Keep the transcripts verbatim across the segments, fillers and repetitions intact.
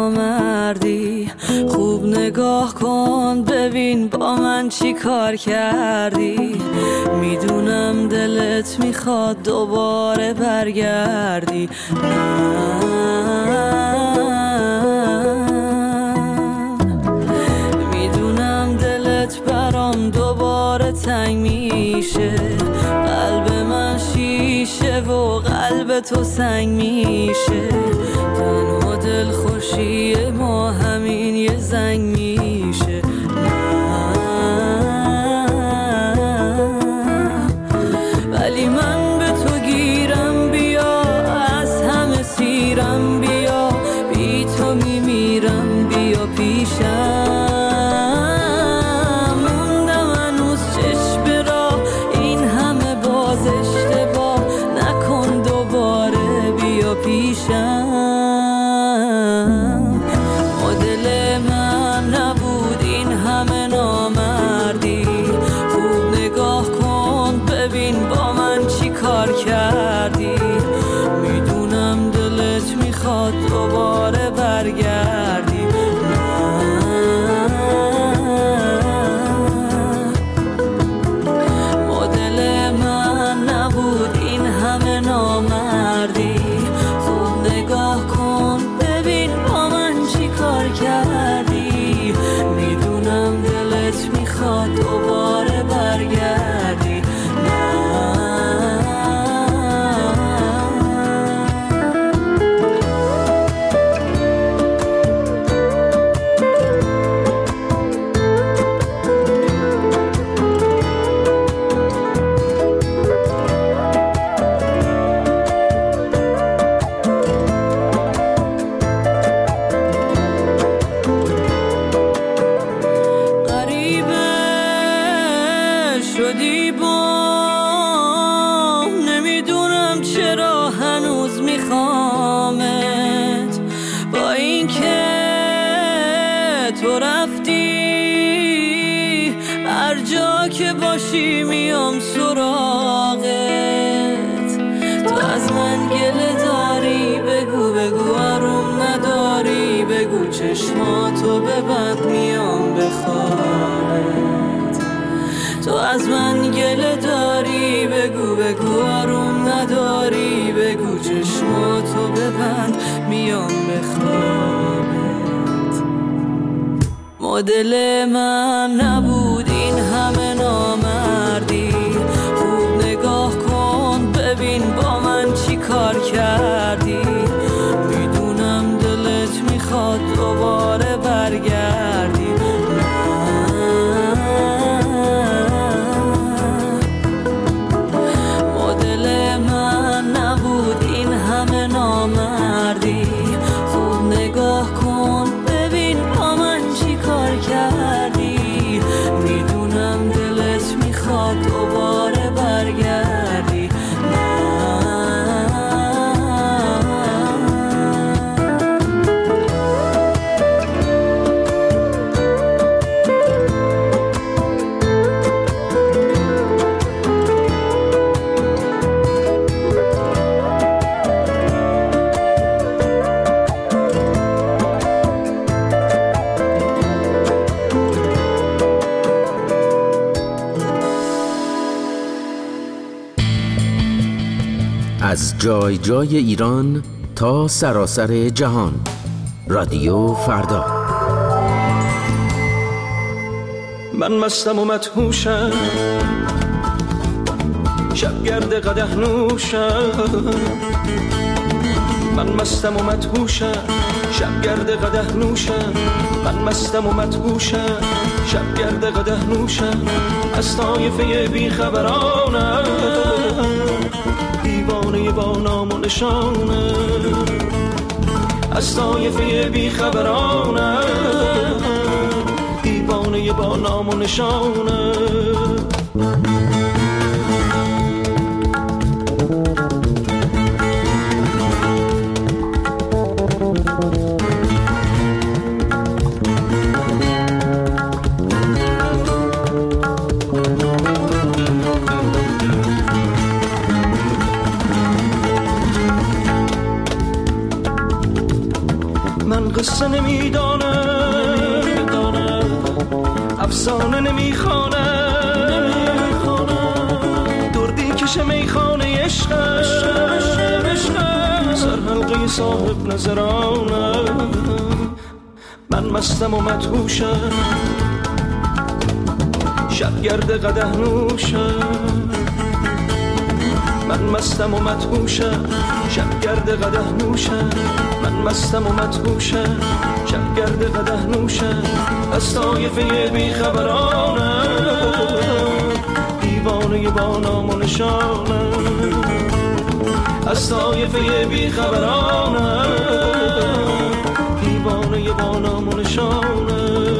نامردی، خوب نگاه کن ببین با من چی کار کردی. میدونم دلت میخواد دوباره برگردی، میدونم دلت برام دوباره تنگ میشه. قلب من شیشه و قلب تو سنگ میشه. تنها دل خوشی ما همین یه زنگ میشه. ولی من به تو گیرم، بیا از همه سیرم، بیا بی تو میمیرم، بیا پیشم. موندم هنوز چشم راه، این همه باز اشتباه نکن دوباره، بیا پیشم. مدل من نبود این همه نامردی، خوب نگاه کن ببین با من چی کار کردی. میدونم دلت میخواد دوباره برگردی، مدل من نبود این همه نامردی، خوب نگاه کن ببین با من چی کار کردی. میدونم دلت میخواد دوباره برگردی. شدی با نمیدونم چرا هنوز میخوامت، با اینکه تو رفتی هر جا که باشی میام سراغت. تو از من گله داری بگو بگو، آروم نداری بگو، چشماتو ببند میام بخوابت. تو از من گله داری بگو بگو، آروم نداری بگو، چشماتو ببند میام بخوابت. مدل من نبود این همه نامردی، خوب نگاه کن ببین با من چی کار کردی. میدونم دلت میخواد دوباره برگردی، نامردی، خوب نگاه کن ببین با من چی کار کردی. میدونم دلت میخواد دوباره برگردی. از جای جای ایران تا سراسر جهان، رادیو فردا. من مستم و مدهوشم، شبگرد قدح نوشم. من مستم و مدهوشم، شبگرد قدح نوشم. من مستم و مدهوشم، شبگرد قدح نوشم. از طایفه بیخبرانم، دیوانه با نام و نشانه. از طایفه بیخبرانم، دیوانه با نام و نشانه. قصه نمیدانه افسانه نمیخوانه دردی کشه میخانه عشق سر حلقه صاحب نظرانه من مستم و مدهوشم شبگرد قدح نوشم من مستم و مدهوشم شبگرد قدح نوشم من مستم و مدهوشم شبگرد قدح نوشم از طایفه بیخبرانم دیوانه با نام و نشانم از طایفه بیخبرانم دیوانه با نام و نشانم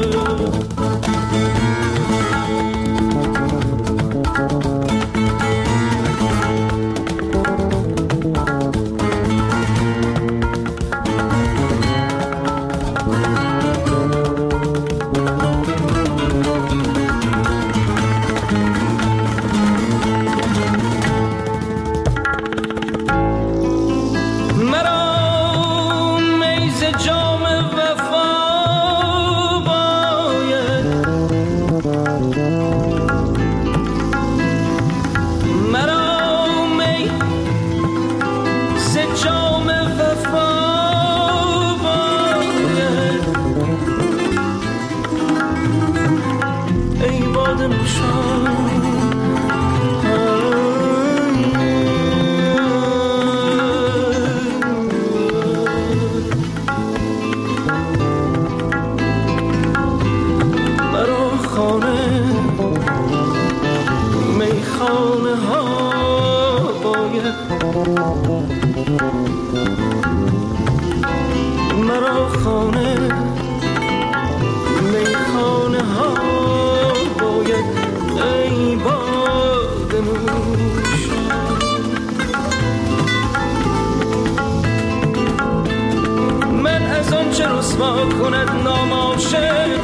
مرا خانه میخانه ها باید ای باد نوش من از آن چه رسوا کند نام عاشق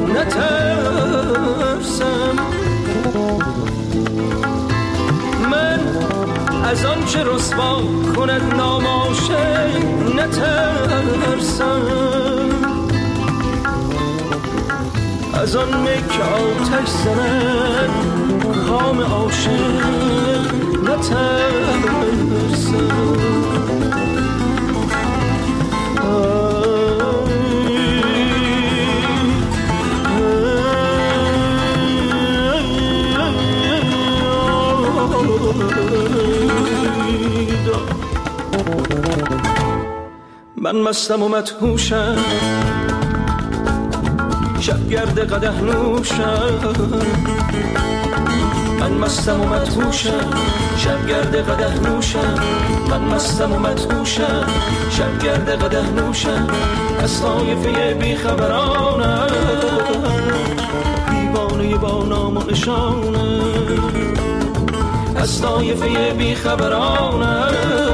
نترسم من از آن چه رسوا کند نام عاشق نترسم از آن مک آتش زند کام عاشق نترسم من مستم و مدهوشم شبگرد قدح نوشم من مستم و مدهوشم شبگرد قدح نوشم من مستم و مدهوشم شبگرد قدح نوشم از طایفه بیخبرانم دیوانه با نام و نشانم از طایفه بیخبرانم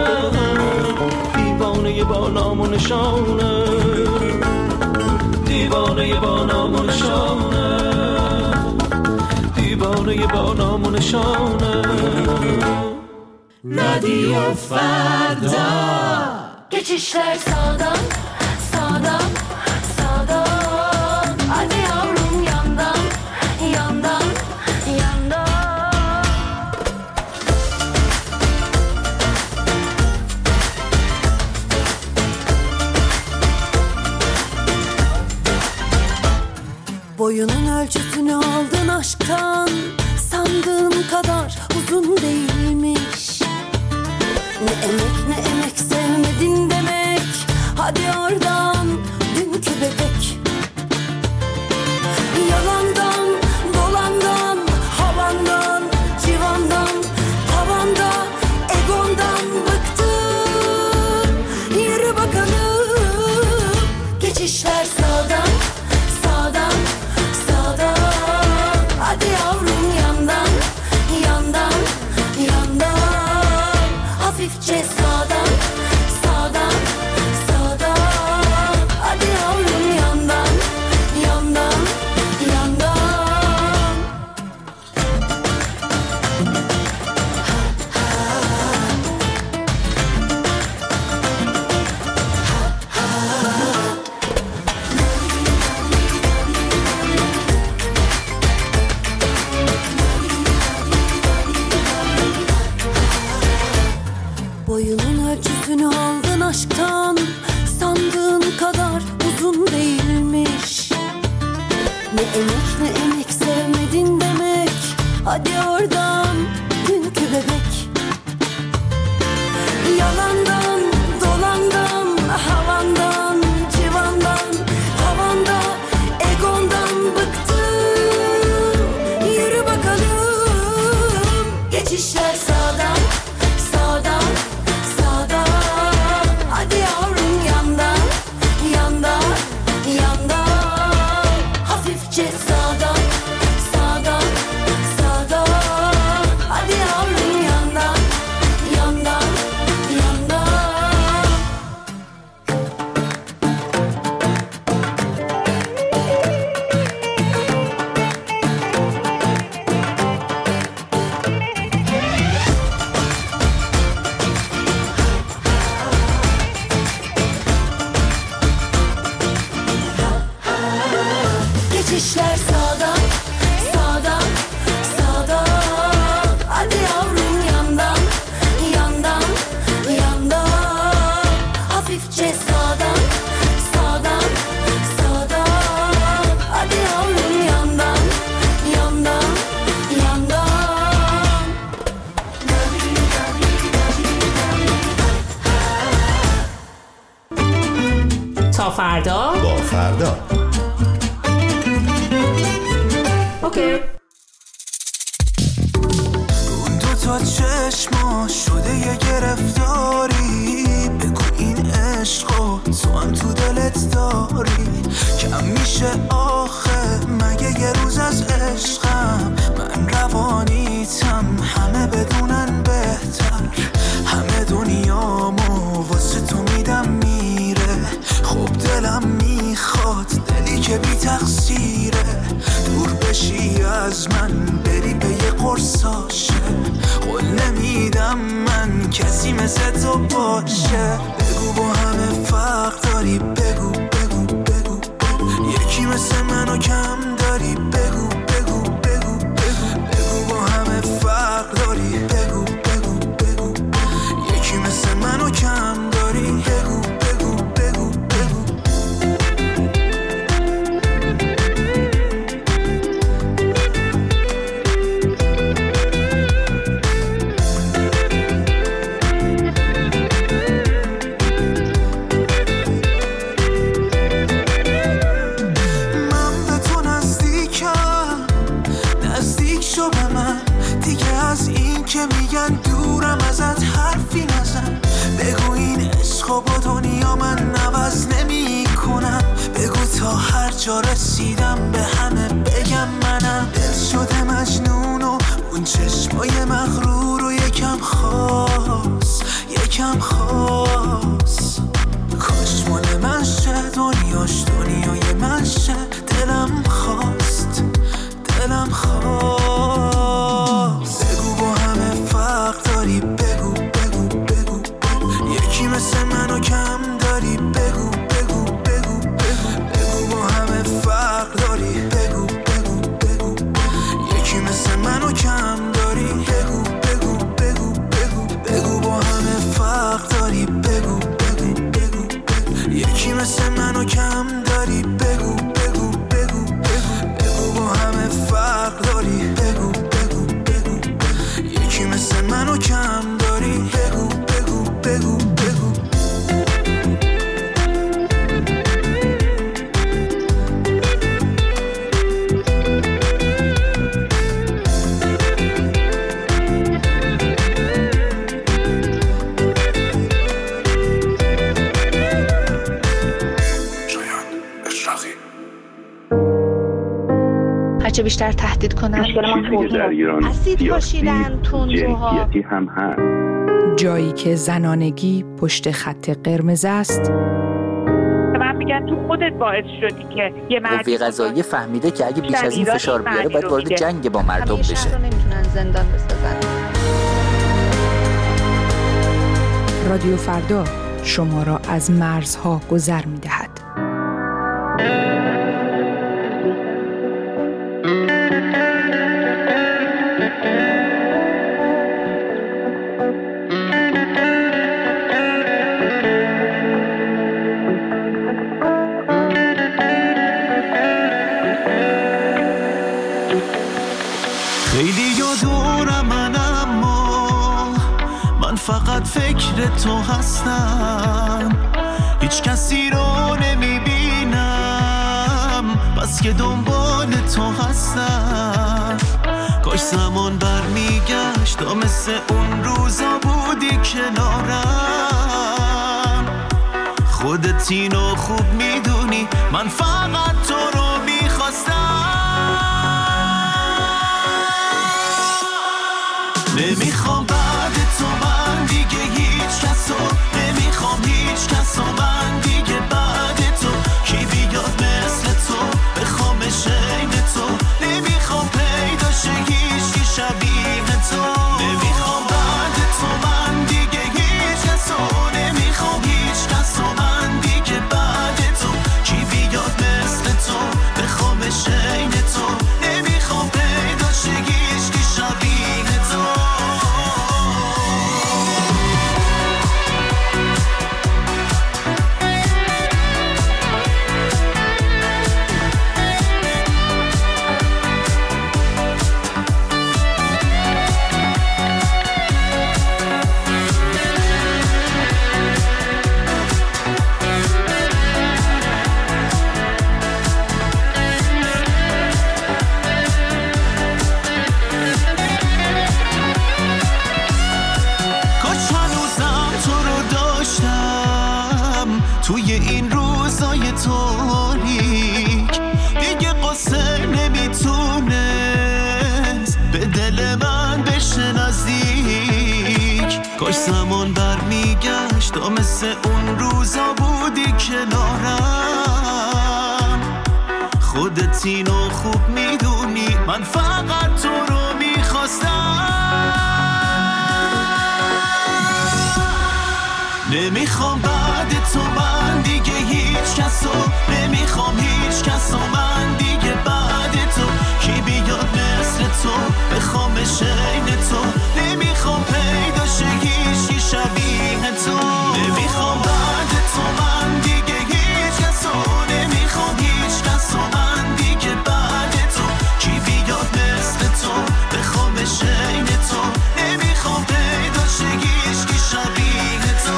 دیوانه با نام و نشانه دیوانه با نام و نشانه دیوانه با نام و نشانه رادیو فردا geçişler sağdan sağdan sağdan hadi yavrum yandan yandan yandan Boyunun ölçüsünü aldın aşktan, sandığım kadar uzun değilmiş. Ne emek ne emek sevmedin demek, hadi oradan dünkü bebek. Yalandan, dolandan, havandan, civandan, tavanda, egondan bıktım. Yürü bakalım, geçişler sağdan, sağdan, sağdan. Hadi yavrum yandan, yandan. aşktan sandığın kadar uzun değilmiş. Ne emek ne emek sevmedin demek. Hadi oradan dünkü bebek. Yalandan dolandan havandan civandan havanda egondan bıktım. Yürü bakalım. Geçişler sağdan sağdan sağdan. Hadi yavrum yandan yandan yandan. Hafifçe sağdan sağdan sağdan. Hadi yavrum yandan yandan yandan. Geçişler sağdan sağdan sağdan. Hadi yavrum yandan yandan yandan. Hafifçe sağdan sağdan sağdan. Hadi yavrum yandan yandan yandan. تا فردا. با فردا. اوکی. اون دو تا چشما شده یه گرفتاری. بگو این عشقو تو هم تو دلت داری. کم میشه آخه مگه یه روز از عشقم. من روانیتم همه بدونن بهتر. همه دنیامو واسه تو میدم میره. خب دلم میخواد دلی که بی تقصیره. دور بشی از من بری به یه قرصاشه. قول نمیدم من کسی مثل تو باشه. بگو با همه فرق داری. بگو بگو بگو بگو یکی مثل منو کم داری. بگو بگو بگو بگو بگو با همه فرق داری. بگو بگو بگو یکی مثل منو کم داری. بگو بگو بگو بگو که میگن دورم ازت حرفی نزن. بگو این عشقو با دنیا من عوض نمی کنم. بگو تا هر جا رسیدم به همه بگم منم. دل شده مجنون و اون چشمای مغرور و یکم خاص یکم خاص. کاش مال من شه دنیاش دنیای من شه. دلم خواست دلم خواست. بگو با همه فرق داری. بگو بگو بگو بگو یکی مثل منو کم داری. بگو بگو بگو بگو بگو با همه فرق داری. بگو بگو بگو یکی مثل منو کم داری. بگو بگو بگو بگو بگو با همه فرق داری. بگو بگو بگو بگو یکی مثل منو کم داری. بگو بگو بگو بگو بگو با همه فرق داری. بگو بگو بگو یکی مثل منو کم داری. بگو بگو بگو بگو هرچه بیشتر تهدید کنن چیزی که در ایران اسید پاشیدن تندروها جنسیتی هم هست. جایی که زنانگی پشت خط قرمز است. من میگن تو خودت باعث شدی که یه مردی قوه قضاییه فهمیده که اگه بیش از این فشار بیاره باید وارد جنگ با مردم بشه. شهر رو نمیتونن زندان بسازن. رادیو فردا شما را از مرزها گذر می‌دهد. فقط فکر تو هستم، هیچ کسی رو نمیبینم بس که دنبال تو هستم. کاش زمان برمیگشت تا مثل اون روزا بودی کنارم. خودت اینو خوب میدونی من فقط تو رو میخواستم. نمیخوام بعد تو من دیگه هیچ کسو، نمیخوام هیچ کسو من دیگه بعد تو. کی بیاد مثل تو بخوام شین تو، نمیخوام پیدا شه هیچ شبیه تو. نمیخوام بعد تو من دیگه هیچ کسو، نمیخوام هیچ کسو من دیگه بعد تو. کی بیاد مثل تو بخوام شین تو، نمیخوام پیدا شه هیچ شبیه تو. توی این روزای تاریک دیگه قصه نمیتونست به دل من بشه نزدیک. کاش زمان برمیگشت تا مثل اون روزا بودی کنارم. خودت اینو خوب میدونی من فقط تو رو میخواستم. نمیخوام بعد تو من دیگه هیچ کسو، نمیخوام هیچ کسو من دیگه بعد تو. کی بیاد مثل تو بخوام شین تو، نمیخوام پیدا شه هیچ شبیه تو. نمیخوام بعد تو من دیگه هیچ کسو، نمیخوام هیچ کسو من دیگه بعد تو. کی بیاد مثل تو بخوام شین تو، نمیخوام پیدا شه هیچ شبیه تو.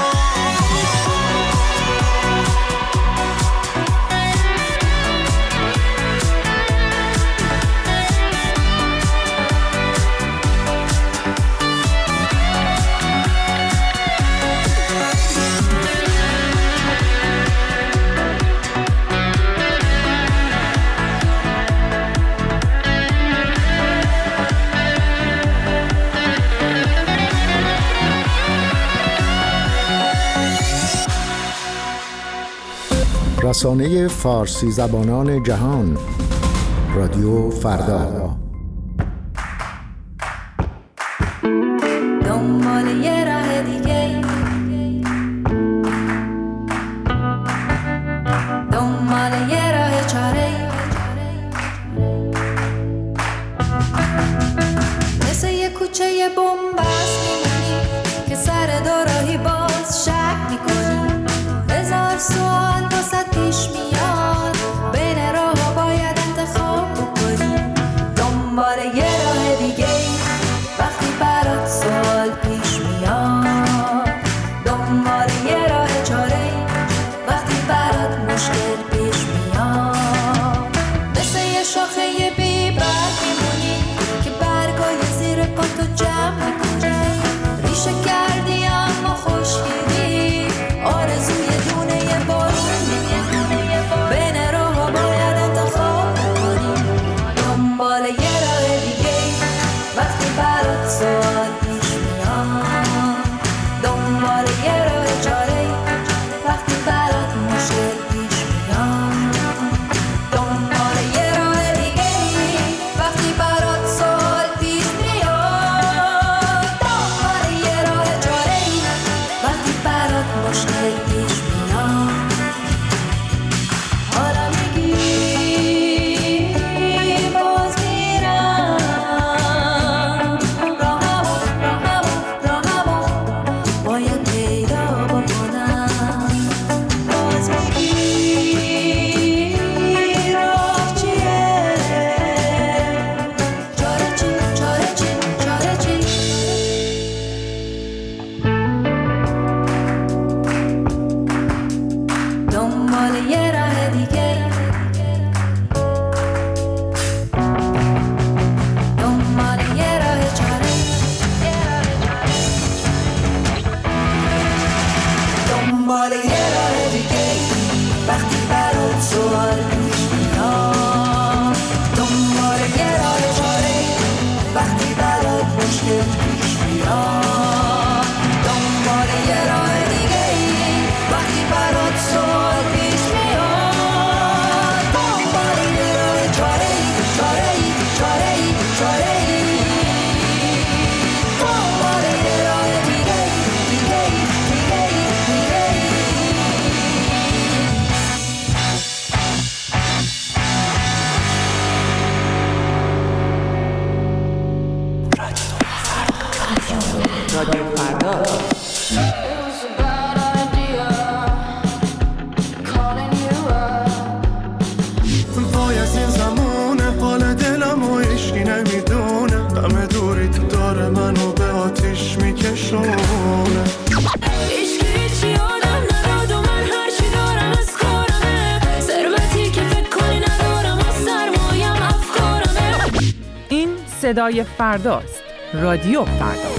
رسانه فارسی زبانان جهان، رادیو فردا. دنبال یه راه دیگه، دنبال یه راه چاره، مثل یه کوچه یه بن‌بست میمونی که سر دوراهی باز شک میکنی. هزار سوال واسه پیش میاد، بین راه ها باید انتخاب بکنی. دنبال یه راه دیگه وقتی برات سوال پیش میاد، دنبال یه راه چاره وقتی برات مشکل پیش میاد. مثل یه شاخه یه بی برگ میمونی که برگای زیر پاتو جمع میکنی. ریشه کردی اما ایران دنبال یه راه دیگه ای وقتی برات سوال پیش میاد دنبال یه راه چاره ای چاره ای چاره ای چاره ای دنبال یه راه دیگه ای دیگه ای دیگه ای دیگه ای رادیو فردا. وای از این زمونه حال دلم و عشقی نمیدونه غم دوری تو داره منو به آتیش میکشونه عشقی هیچی آدم نداد و من هرچی دارم از کارمه ثروتی که فکر کنی ندارم و سرمایم افکارمه. این صدای فرداست. رادیو فردا.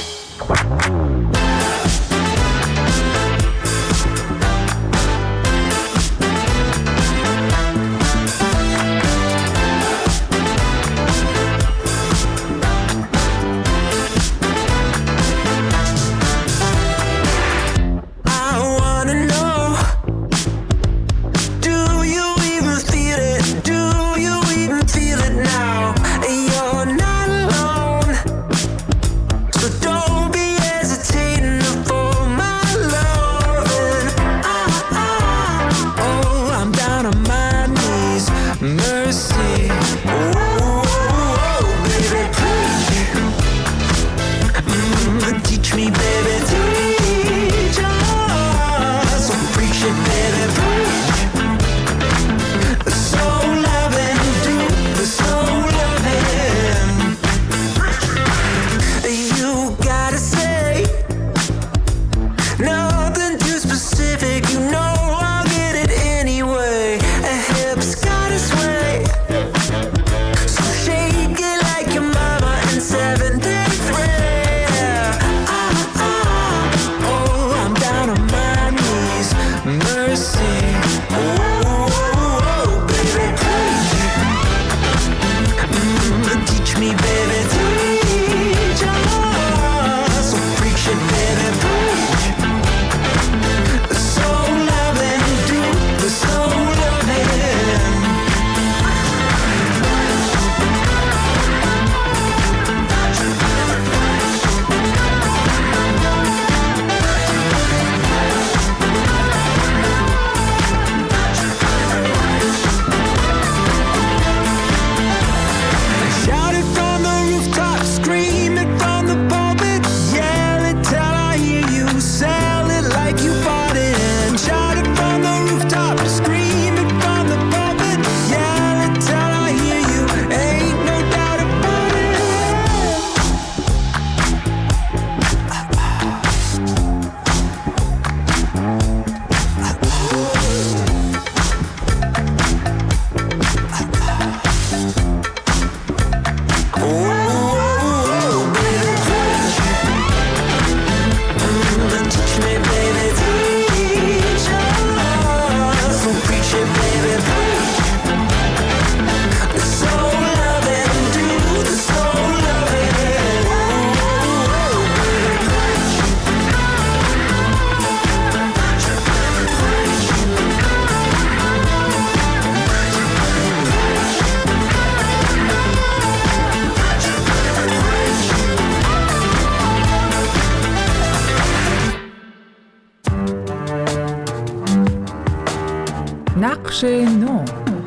نقش نو.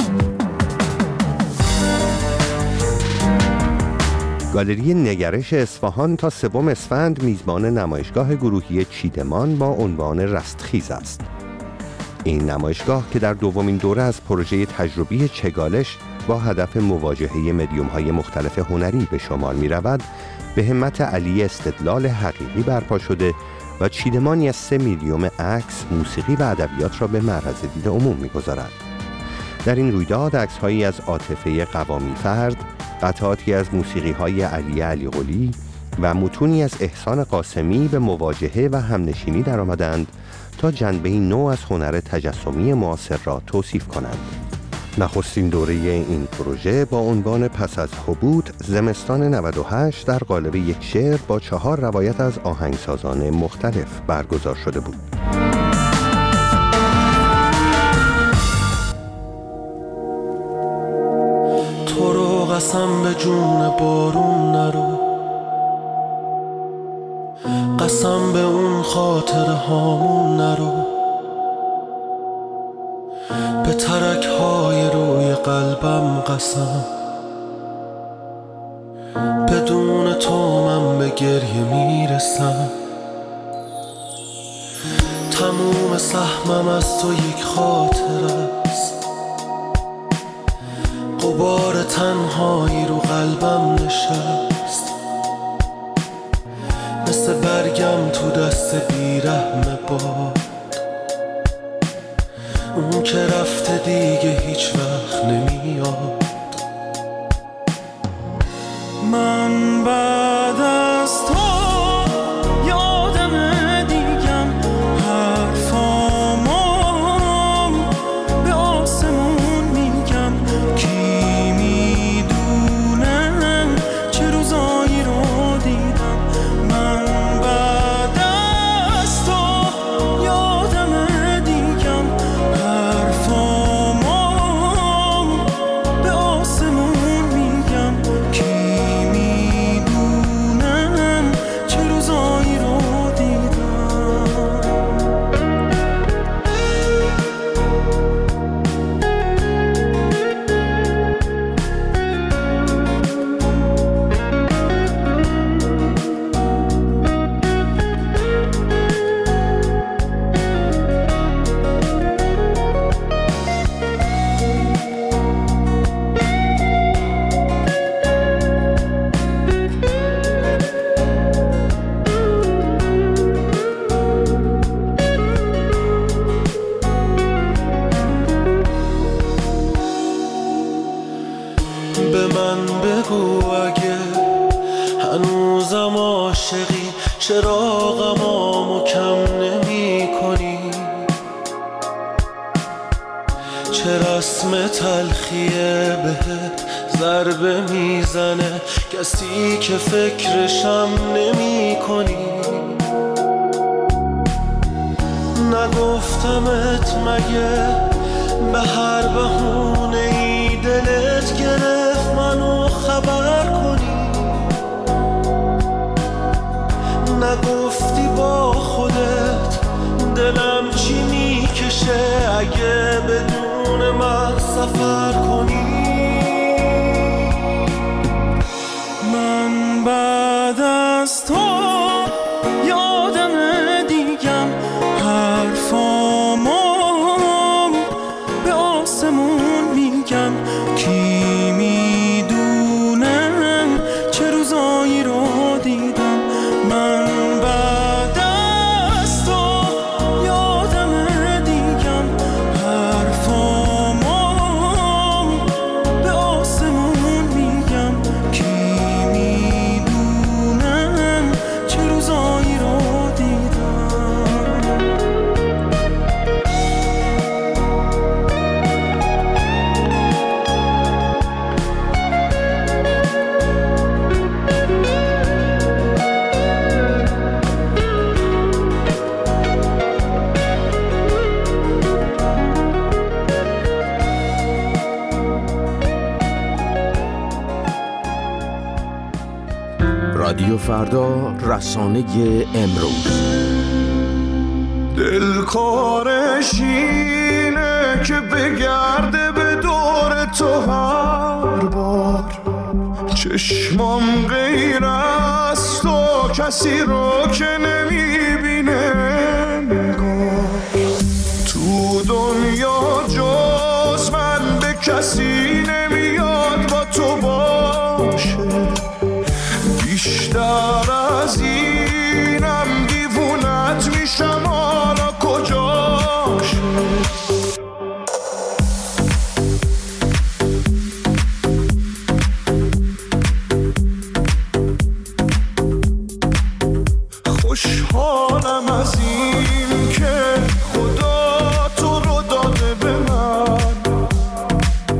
گالری نگرش اصفهان تا سوم اسفند میزبان نمایشگاه گروهی چیدمان با عنوان رستخیز است. این نمایشگاه که در دومین دوره از پروژه تجربی چگالش با هدف مواجهه مدیوم‌های مختلف هنری به شمار می‌رود، به همت علی استدلال حقیقی برپا شده و چیدمانی از سه میدیوم عکس، موسیقی و ادبیات را به معرض دید عموم می‌گذارد. در این رویداد عکس‌هایی از عاطفه قوامی فرد، قطعاتی از موسیقی‌های علی علیقلی و متونی از احسان قاسمی به مواجهه و همنشینی درآمدند تا جنبه‌ای نو از هنر تجسمی معاصر را توصیف کنند. نخستین دوره این پروژه با عنوان پس از هبوط زمستان نود و هشت در قالب یک شعر با چهار روایت از آهنگسازان مختلف برگزار شده بود. تو رو قسم به جون بارون نرو، قسم به اون خاطره هامون نرو، به ترک های روی قلبم قسم، بدون تو من به گریه میرسم. تموم سهمم از تو یک خاطره است، غبار تنهایی رو قلبم نشست، مثل برگم تو دست بیرحم باد، اون که رفته دیگه هیچ وقت نمیاد. من بعد از تو یادم دیگم حرفامو به آسمون میگم، کی میدونه چه روزایی رو دیدم. من بعد از تو یادم دیگم حرفامو به آسمون میگم، کی میدونم چه روزایی رو دیدم. به من بگو اگه هنوزم عاشقی، چراغمو کم نمی کنی، چه رسم تلخیه بهت ضربه میزنه، کسی که فکرشم نمی کنی. نگفتمت مگه به هر بهونه ای دلت گرفت منو خبر کنی؟ نگفتی با خودت دلم چی میکشه اگه بدون من سفر کنی؟ من بعد از تو یادم دیگم حرفامو به آسمون میگم، کی میدونم چه روزایی رو دیدم. من بعد از تو یادم دیگم حرفامو به آسمون میگم، کی میدونم چه روزایی رو دیدم. رادیو فردا، رسانه امروز. دل کارش اینه که بگرده به دور تو هر بار، چشمام غیر از تو کسی رو که نمیبینه نگاه، تو دنیا جز من به کسی نمیاد با تو باشه، بیشتر از اینم دیوونت میشم حالا کجاشه. خوشحالم از این که خدا تو رو داده به من،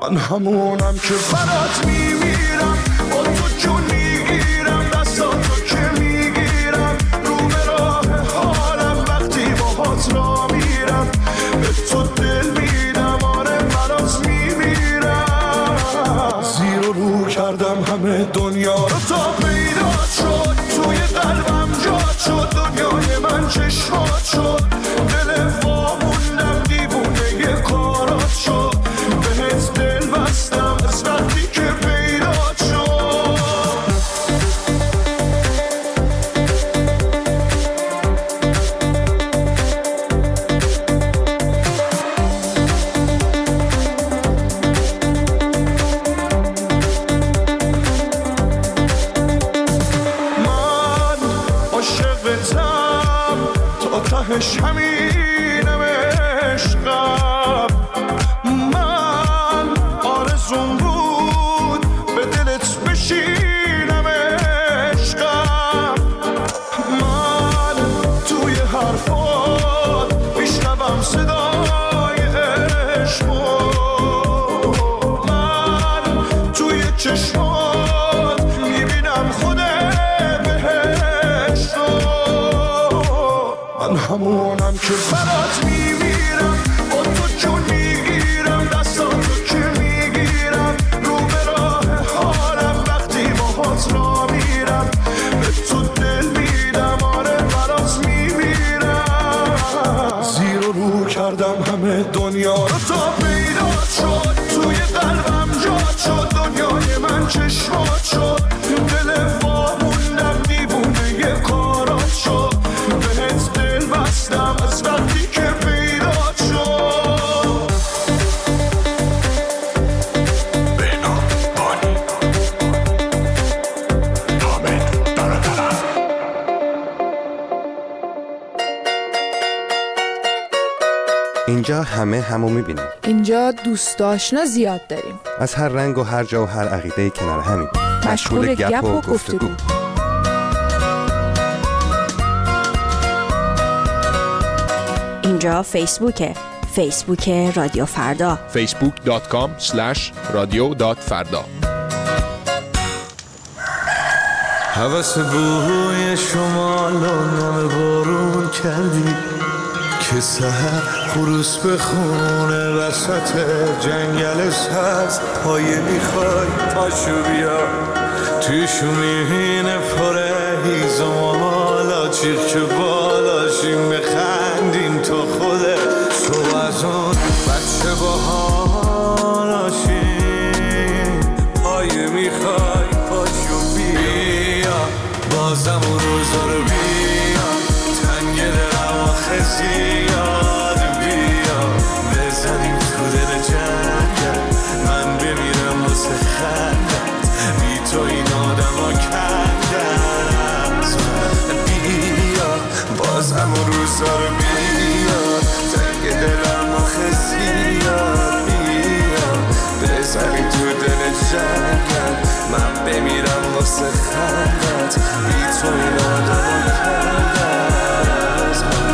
من همونم که برات میمیرم، با تو جون میگیرم، دستاتو که میگیرم، رو به راه حالم وقتی باهات را میرم، به تو دل میدم، آره برات میمیرم. زیر و رو کردم همه دنیا رو تا پیدا شد، توی قلبم جات شد، دنیای من چشمات شد، دل واموندم دیوونه یه کارات شد، بهت دل بستم از وقتی که پیدا شد. من عاشقتم تا تهش همینم عشقم، من آرزوم بود به دلت بشینم عشقم، من توی حرفات میشنوم صدای عشقو، من توی چشمات میبینم خود بهشتو، من همونم که برات میمیرم، با تو جون میگیرم، دستاتو که میگیرم، رو به راه حالم وقتی باهات را میرم، به تو دل میدم، آره برات میمیرم. زیر و رو کردم همه دنیا رو تا پیدا شد، توی قلبم جات شد، دنیای من چشمات شد، دل واموندم دیوونه یه کارات شد، بهت دل بستم از وقتی که پیدا شد. بنا بانی نامت برادرم. اینجا همه همو میبینیم، اینجا دوست آشنا زیاد داریم، از هر رنگ و هر جا و هر عقیده کنار همین، مشغول گپ و گفتگو. اینجا فیسبوکه، فیسبوک رادیو فردا، فیسبوک دات کام اسلش رادیو دات فردا. حوث بوی شمال و نم بارون کردی که سحر خروس به خونه وسط جنگل سبز، پایه میخوای پاشو بیا توی شومین پره هیزم و حالا چیخ که بالاشیم بخندیم تو خوده تو از اون بچه با حالاشیم، پایه میخوای پاشو بیا بازم اون روزا رو بیا، تنگ دلم آخه زیاد بیا، بزنیم تو دل جنگل، من بمیرم واسه خندت، بی تو این آدم ها کندن از من، بیا بازم اون روزا رو بیا، تنگ دلم آخه زیاد بیا، بزنیم تو دل جنگل، من بمیرم واسه خندت، بی تو این آدم ها کندن از من.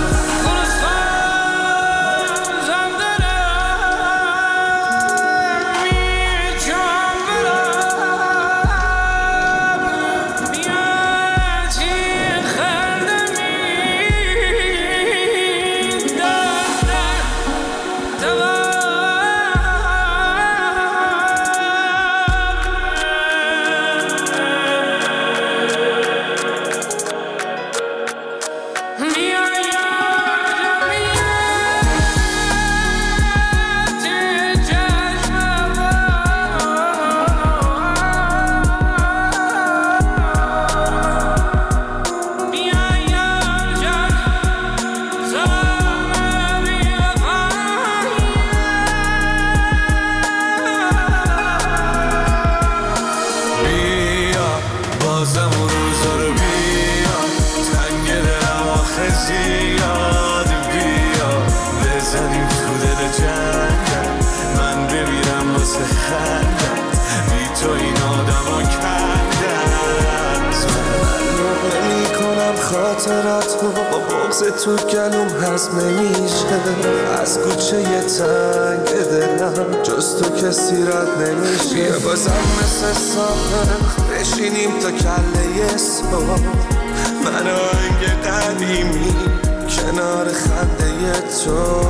تو گلوم هست نمیشه از کوچه تنگ دلم، جز جز تو کسی رد نمیشه. بیا بازم مثل ساخت بشینیم تا کله صبح، من آهنگ قدیمی کنار خنده تو.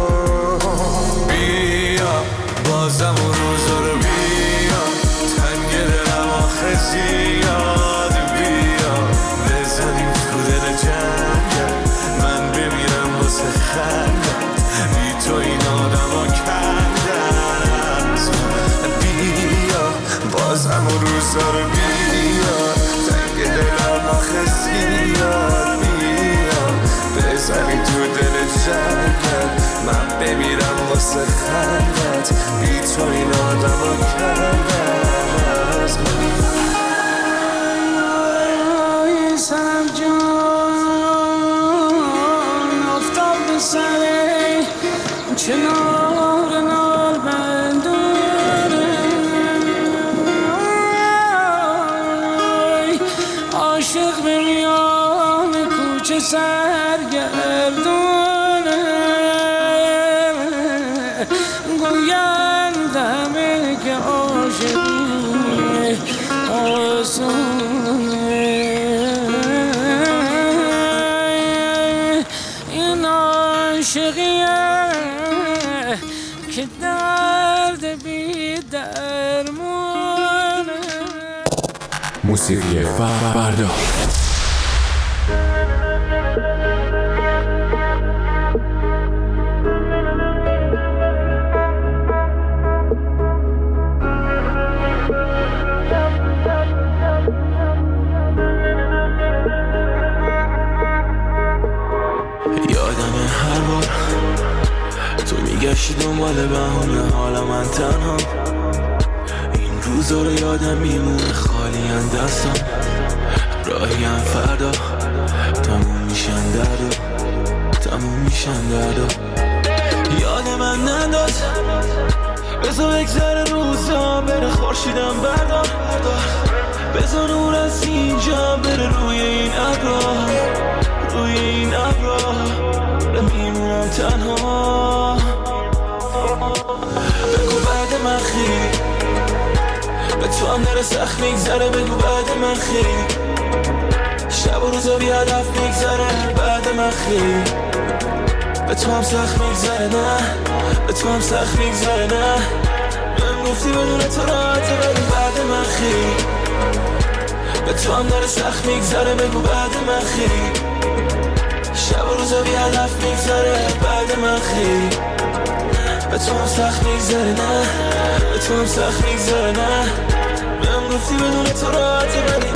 بیا بازم اون روزا رو بیا، تنگ دلم آخه زیاد. بیا بزنیم تو دل جنگل، من بمیرم واسه خندت، بی تو این آدم ها کندن از من. بیا بازم اون روزا رو بیا، تنگ دلم آخه زیاد. بیا بزنیم تو دل جنگل، من بمیرم واسه خندت، بی تو این آدم ها کندن از من. سرم جان افتاد به سره چنار نار بندونه، عاشق به میان کوچه سرگردونه، گویندمه که عاشقی آسونه، این عاشقیه که درد بی درمونه. موسیقی فردا. یادمه هر بار تو میگشتی دنبال بهونه، حالا من تنها این روزا رو یادم میمونه، خالیان دستم راهیم فردا، تموم میشن دردا، تموم میشن دردا. یاد من نداد بذار بگذره روزا، بره خورشیدم بردار، بذار نور از اینجا بره روی این ابرا، روی این ابرا میمونم تنها. بگو بعد من خیلی به تو هم داره سخت میگذره، بگو بعد من خیلی شب و روزا بی هدف میگذره، بعد من خیلی به تو هم سخت میگذره، نه به تو هم سخت میگذره، نه من گفتی بدون تو راحته، بگو بعد من خیلی به تو هم داره سخت میگذره، بگو بعد من خیلی شب و روزا بی هدف میگذره، بعد من خیلی به تو هم سخت میگذره، نه به تو هم سخت میگذره، نه من گفتی بدون تو راحته، ولی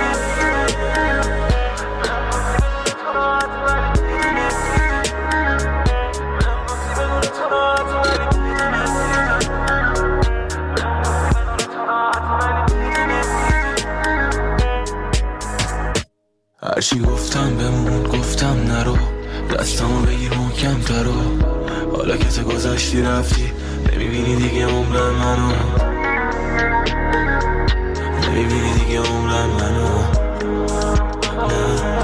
هرچی گفتم بمون، گفتم نرو، دستامو بگیر محکم ترو، حالا که تو گذشتی رفتی نمیبینی دیگه عمرم منو، نمیبینی دیگه عمرم منو، نه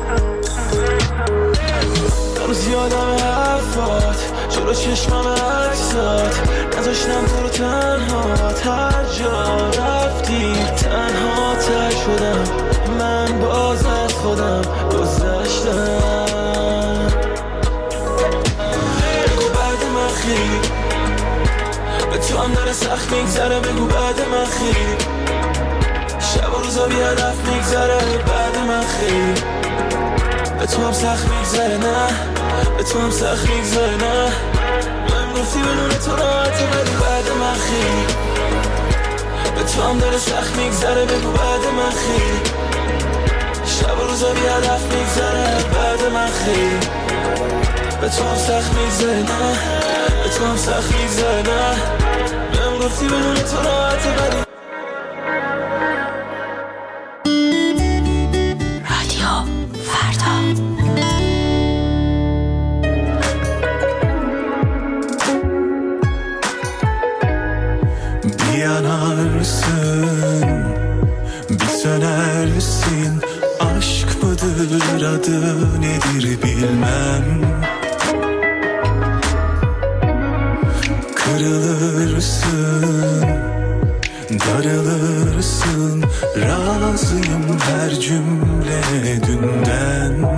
هنوز یادم حرفات، جلو چشمم عکسات، نذاشتم تو رو تنهات، هر جا رفتی تنها تر شدم، من باز از خودم گذشتم. بگو بعد من خیلی به تو هم داره سخت میگذره، بگو بعد من خیلی شب و روزا بی هدف میگذره، بعد من خیلی به تو هم سخت میگذره، نه به تو هم سخت میگذره، نه من گفتی بدون تو راحته، بگو بعد من خیلی به تو هم داره سخت میگذره، بگو بعد من خیلی شب و روزا بی هدف میگذره، بعد من خیلی به تو هم سخت میگذره، نه به تو هم سخت میگذره، نه من گفتی بدون تو راحته، ولی رادیو فردا. Yanarısın, bir sönersin, aşk mıdır adı nedir bilmem. kırılırsın, darılırsın. Razıyım her cümle dünden.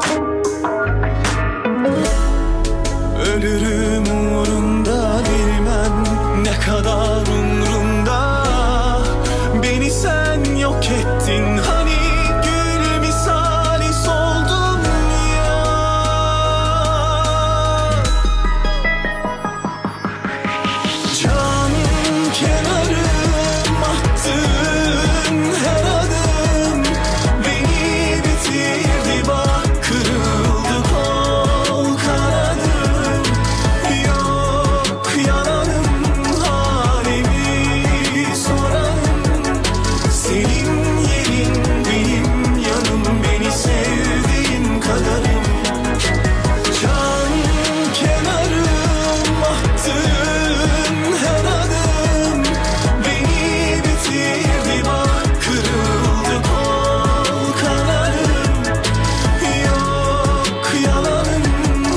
Ölürüm uğrunda, bilmem ne kadar umrumda. Beni sen yok ettin, hani gül misali soldum ya. Can kenarım, attığın her adım beni bitirdi bak, kırıldı kol kanadım. Yok yalanım, halimi sorarım. Senin yerin benim yanım, beni sevdiğin kadarım. Can kenarım, attığın her adım beni bitirdi bak, kırıldı kol kanarım. Yok yalanım,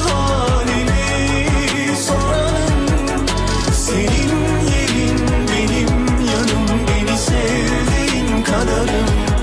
halimi sorarım. Senin yerin benim yanım, beni sevdiğin kadarım.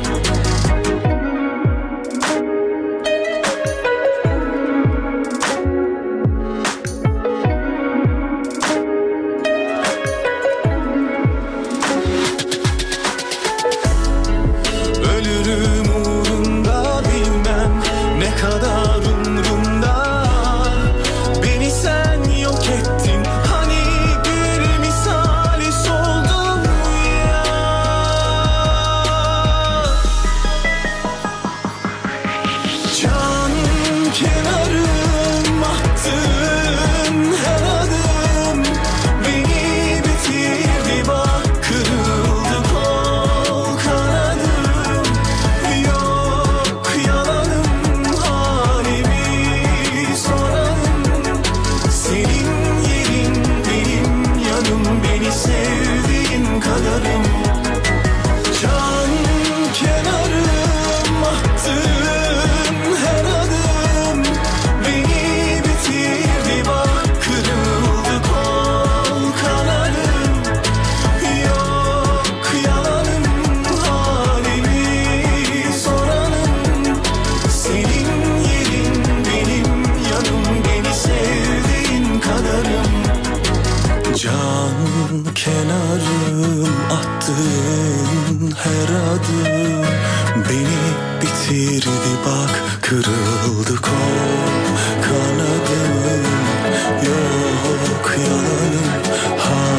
Ölürüm uğrunda, bilmem ne kadar umrumda. Beni sen yok ettin, hani bir misali soldum ya. Can kenarım, attığın her adım beni bitirdi bak, kırıldı kol kanadım. Yok yalanım, halimi sorarım. Senin yerin benim yanım, beni sevdiğin kadarım. Can kenarım, attığın her adım beni bitirdi bak, kırıldı kol kanarım. Yok yalanım, halimi sorarım. Senin yerin benim yanım, beni sevdiğin kadarım. Can kenarım, attığın her adım beni bitirdi bak, kırıldı kol kanadım. Yok yalanım,